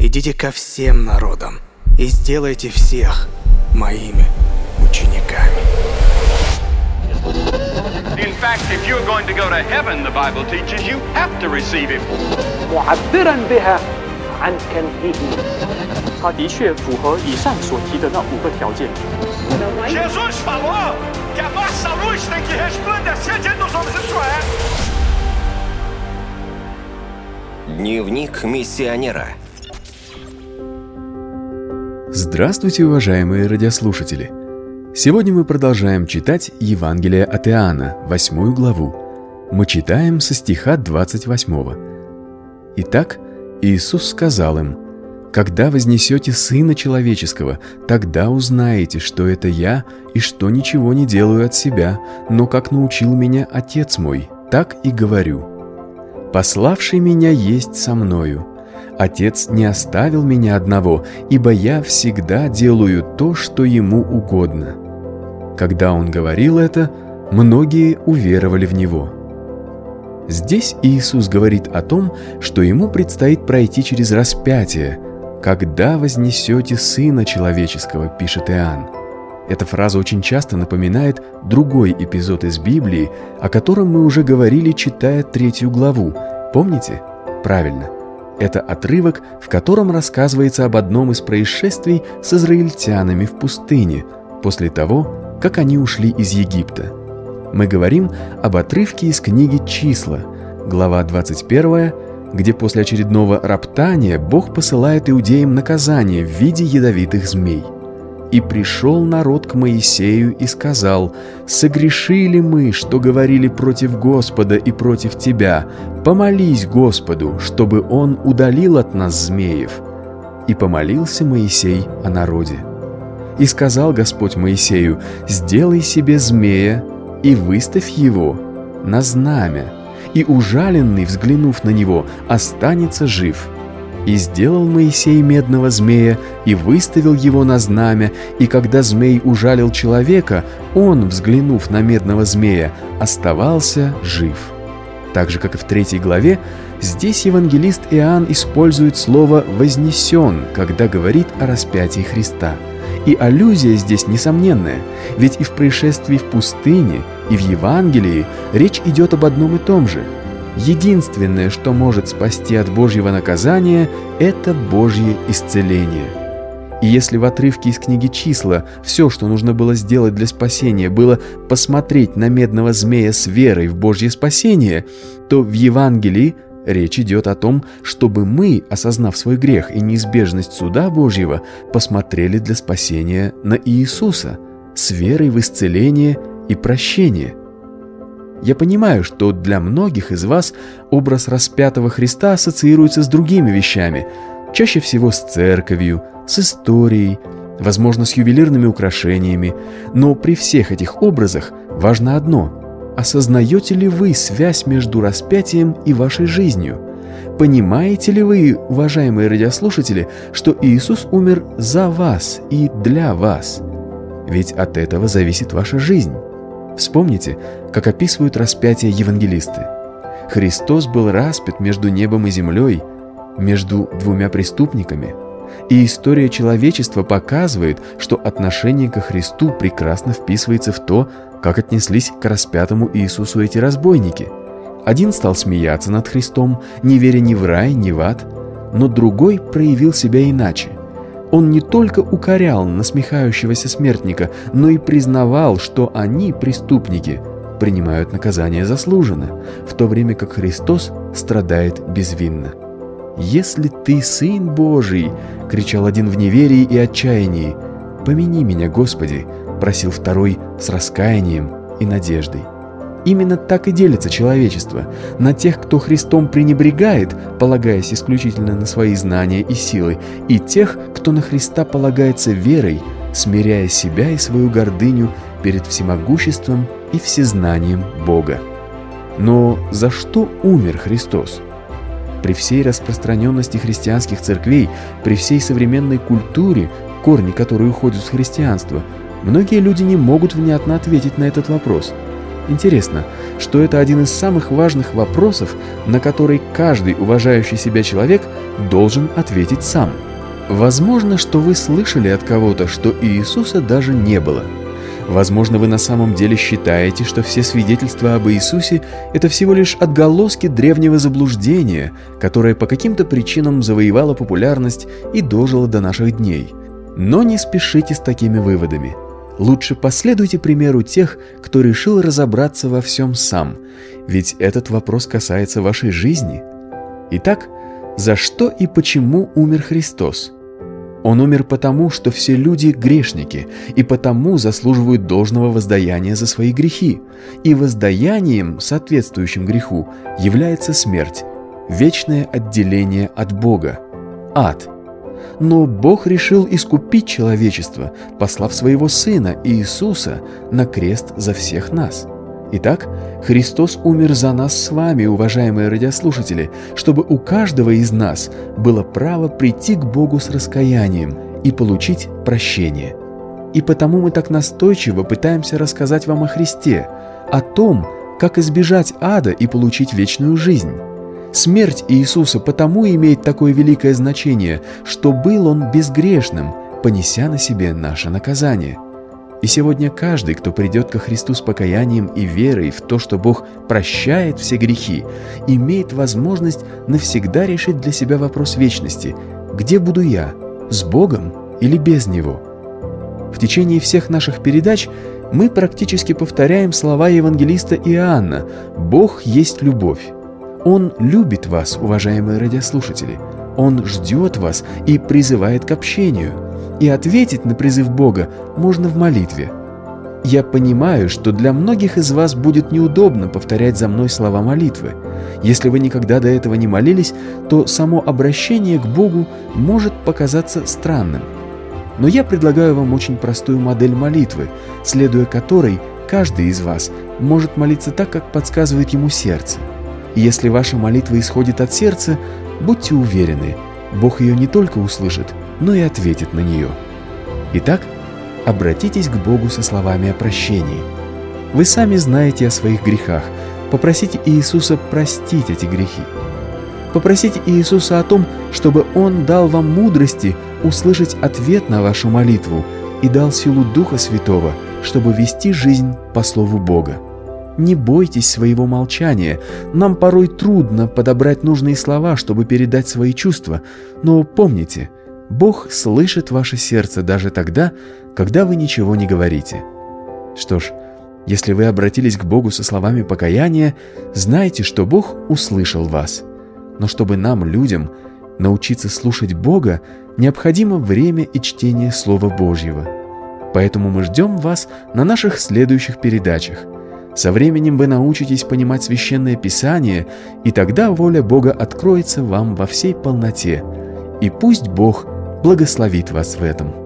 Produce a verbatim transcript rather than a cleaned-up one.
идите ко всем народам и сделайте всех моими учениками. In fact, if you're going to go to heaven, the Bible teaches you have to receive him. معبرا بها عن كنهه. 它的确符合以上所提的那五个条件。 Jesus falou que a nossa luz tem que resplandecer diante dos homens, isso é. Дневник миссионера. Здравствуйте, уважаемые радиослушатели! Сегодня мы продолжаем читать Евангелие от Иоанна, восьмую главу. Мы читаем со стиха двадцать восьмого. Итак, Иисус сказал им: «Когда вознесете Сына Человеческого, тогда узнаете, что это Я, и что ничего не делаю от себя, но как научил меня Отец мой, так и говорю. Пославший меня есть со мною. Отец не оставил меня одного, ибо я всегда делаю то, что ему угодно». Когда он говорил это, многие уверовали в него. Здесь Иисус говорит о том, что ему предстоит пройти через распятие. «Когда вознесете Сына Человеческого», пишет Иоанн. Эта фраза очень часто напоминает другой эпизод из Библии, о котором мы уже говорили, читая третью главу. Помните? Правильно. Это отрывок, в котором рассказывается об одном из происшествий с израильтянами в пустыне, после того, как они ушли из Египта. Мы говорим об отрывке из книги «Числа», глава двадцать первая, где после очередного роптания Бог посылает иудеям наказание в виде ядовитых змей. «И пришел народ к Моисею и сказал: согрешили мы, что говорили против Господа и против тебя. Помолись Господу, чтобы Он удалил от нас змеев». И помолился Моисей о народе. И сказал Господь Моисею: «Сделай себе змея и выставь его на знамя, и ужаленный, взглянув на него, останется жив». И сделал Моисей медного змея и выставил его на знамя, и когда змей ужалил человека, он, взглянув на медного змея, оставался жив. Так же, как и в третьей главе, здесь евангелист Иоанн использует слово «вознесен», когда говорит о распятии Христа. И аллюзия здесь несомненная, ведь и в происшествии в пустыне, и в Евангелии речь идет об одном и том же. Единственное, что может спасти от Божьего наказания, это Божье исцеление. И если в отрывке из книги «Числа» все, что нужно было сделать для спасения, было посмотреть на медного змея с верой в Божье спасение, то в Евангелии речь идет о том, чтобы мы, осознав свой грех и неизбежность суда Божьего, посмотрели для спасения на Иисуса с верой в исцеление и прощение. Я понимаю, что для многих из вас образ распятого Христа ассоциируется с другими вещами, чаще всего с церковью, с историей, возможно, с ювелирными украшениями, но при всех этих образах важно одно – осознаете ли вы связь между распятием и вашей жизнью? Понимаете ли вы, уважаемые радиослушатели, что Иисус умер за вас и для вас? Ведь от этого зависит ваша жизнь. Вспомните, как описывают распятие евангелисты. Христос был распят между небом и землей, между двумя преступниками. И история человечества показывает, что отношение ко Христу прекрасно вписывается в то, как отнеслись к распятому Иисусу эти разбойники. Один стал смеяться над Христом, не веря ни в рай, ни в ад, но другой проявил себя иначе. Он не только укорял насмехающегося смертника, но и признавал, что они, преступники, принимают наказание заслуженно, в то время как Христос страдает безвинно. «Если ты Сын Божий!» — кричал один в неверии и отчаянии. «Помяни меня, Господи!» — просил второй с раскаянием и надеждой. Именно так и делится человечество: на тех, кто Христом пренебрегает, полагаясь исключительно на свои знания и силы, и тех, кто на Христа полагается верой, смиряя себя и свою гордыню перед всемогуществом и всезнанием Бога. Но за что умер Христос? При всей распространенности христианских церквей, при всей современной культуре, корни которой уходят в христианство, многие люди не могут внятно ответить на этот вопрос. Интересно, что это один из самых важных вопросов, на который каждый уважающий себя человек должен ответить сам. Возможно, что вы слышали от кого-то, что Иисуса даже не было. Возможно, вы на самом деле считаете, что все свидетельства об Иисусе – это всего лишь отголоски древнего заблуждения, которое по каким-то причинам завоевало популярность и дожило до наших дней. Но не спешите с такими выводами. Лучше последуйте примеру тех, кто решил разобраться во всем сам, ведь этот вопрос касается вашей жизни. Итак, за что и почему умер Христос? Он умер потому, что все люди грешники, и потому заслуживают должного воздаяния за свои грехи. И воздаянием, соответствующим греху, является смерть, вечное отделение от Бога, ад. Но Бог решил искупить человечество, послав своего Сына Иисуса на крест за всех нас. Итак, Христос умер за нас с вами, уважаемые радиослушатели, чтобы у каждого из нас было право прийти к Богу с раскаянием и получить прощение. И потому мы так настойчиво пытаемся рассказать вам о Христе, о том, как избежать ада и получить вечную жизнь. Смерть Иисуса потому имеет такое великое значение, что был Он безгрешным, понеся на себе наше наказание. И сегодня каждый, кто придет ко Христу с покаянием и верой в то, что Бог прощает все грехи, имеет возможность навсегда решить для себя вопрос вечности: где буду я, с Богом или без Него? В течение всех наших передач мы практически повторяем слова евангелиста Иоанна: «Бог есть любовь». Он любит вас, уважаемые радиослушатели. Он ждет вас и призывает к общению. И ответить на призыв Бога можно в молитве. Я понимаю, что для многих из вас будет неудобно повторять за мной слова молитвы. Если вы никогда до этого не молились, то само обращение к Богу может показаться странным. Но я предлагаю вам очень простую модель молитвы, следуя которой каждый из вас может молиться так, как подсказывает ему сердце. И если ваша молитва исходит от сердца, будьте уверены, Бог ее не только услышит, но и ответит на нее. Итак, обратитесь к Богу со словами о прощении. Вы сами знаете о своих грехах. Попросите Иисуса простить эти грехи. Попросите Иисуса о том, чтобы Он дал вам мудрости услышать ответ на вашу молитву и дал силу Духа Святого, чтобы вести жизнь по Слову Бога. Не бойтесь своего молчания. Нам порой трудно подобрать нужные слова, чтобы передать свои чувства, но помните, Бог слышит ваше сердце даже тогда, когда вы ничего не говорите. Что ж, если вы обратились к Богу со словами покаяния, знайте, что Бог услышал вас. Но чтобы нам, людям, научиться слушать Бога, необходимо время и чтение Слова Божьего. Поэтому мы ждем вас на наших следующих передачах. Со временем вы научитесь понимать Священное Писание, и тогда воля Бога откроется вам во всей полноте. И пусть Бог благословит вас в этом.